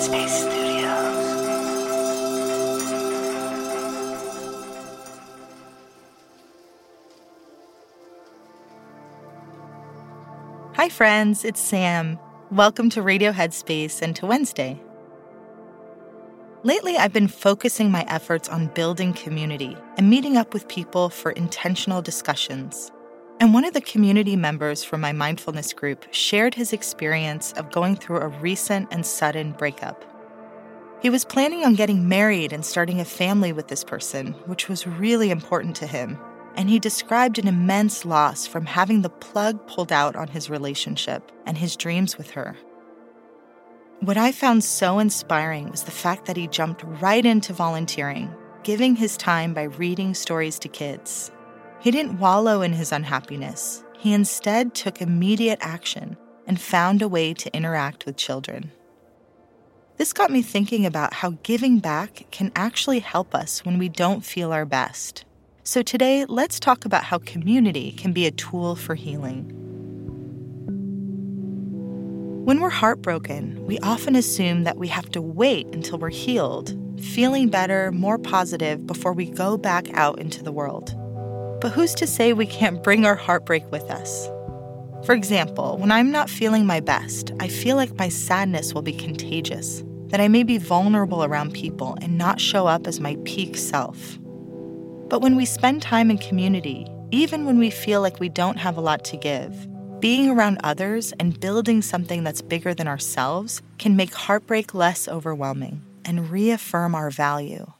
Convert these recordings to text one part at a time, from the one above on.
Headspace Studios. Hi friends, it's Sam. Welcome to Radio Headspace and to Wednesday. Lately, I've been focusing my efforts on building community and meeting up with people for intentional discussions. And one of the community members from my mindfulness group shared his experience of going through a recent and sudden breakup. He was planning on getting married and starting a family with this person, which was really important to him. And he described an immense loss from having the plug pulled out on his relationship and his dreams with her. What I found so inspiring was the fact that he jumped right into volunteering, giving his time by reading stories to kids. He didn't wallow in his unhappiness. He instead took immediate action and found a way to interact with children. This got me thinking about how giving back can actually help us when we don't feel our best. So today, let's talk about how community can be a tool for healing. When we're heartbroken, we often assume that we have to wait until we're healed, feeling better, more positive before we go back out into the world. But who's to say we can't bring our heartbreak with us? For example, when I'm not feeling my best, I feel like my sadness will be contagious, that I may be vulnerable around people and not show up as my peak self. But when we spend time in community, even when we feel like we don't have a lot to give, being around others and building something that's bigger than ourselves can make heartbreak less overwhelming and reaffirm our value.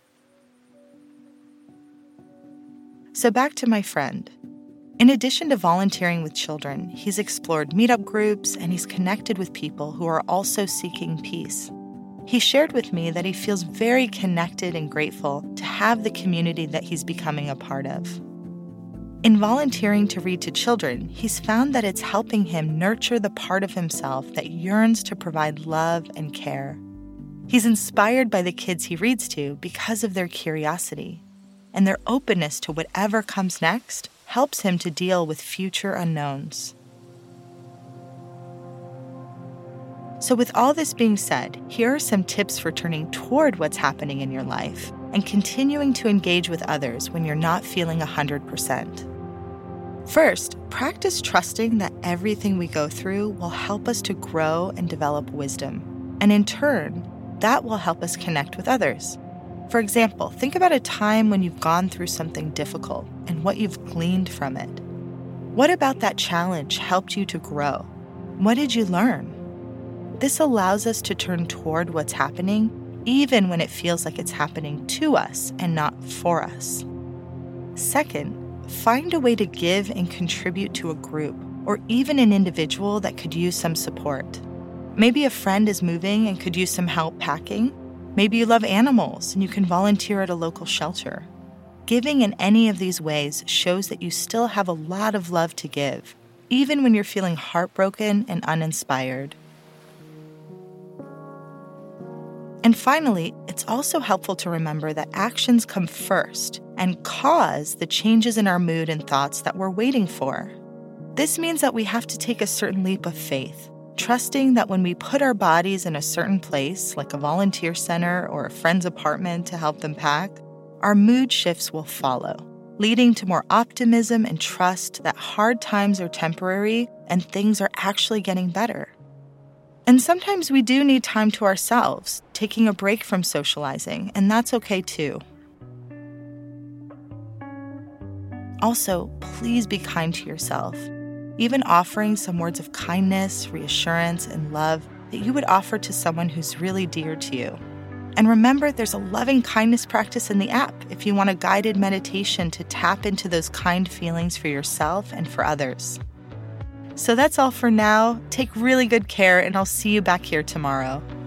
So back to my friend. In addition to volunteering with children, he's explored meetup groups and he's connected with people who are also seeking peace. He shared with me that he feels very connected and grateful to have the community that he's becoming a part of. In volunteering to read to children, he's found that it's helping him nurture the part of himself that yearns to provide love and care. He's inspired by the kids he reads to because of their curiosity, and their openness to whatever comes next helps him to deal with future unknowns. So with all this being said, here are some tips for turning toward what's happening in your life and continuing to engage with others when you're not feeling 100%. First, practice trusting that everything we go through will help us to grow and develop wisdom. And in turn, that will help us connect with others. For example, think about a time when you've gone through something difficult and what you've gleaned from it. What about that challenge helped you to grow? What did you learn? This allows us to turn toward what's happening, even when it feels like it's happening to us and not for us. Second, find a way to give and contribute to a group or even an individual that could use some support. Maybe a friend is moving and could use some help packing. Maybe you love animals and you can volunteer at a local shelter. Giving in any of these ways shows that you still have a lot of love to give, even when you're feeling heartbroken and uninspired. And finally, it's also helpful to remember that actions come first and cause the changes in our mood and thoughts that we're waiting for. This means that we have to take a certain leap of faith, trusting that when we put our bodies in a certain place, like a volunteer center or a friend's apartment to help them pack, our mood shifts will follow, leading to more optimism and trust that hard times are temporary and things are actually getting better. And sometimes we do need time to ourselves, taking a break from socializing, and that's okay too. Also, please be kind to yourself. Even offering some words of kindness, reassurance, and love that you would offer to someone who's really dear to you. And remember, there's a loving kindness practice in the app if you want a guided meditation to tap into those kind feelings for yourself and for others. So that's all for now. Take really good care, and I'll see you back here tomorrow.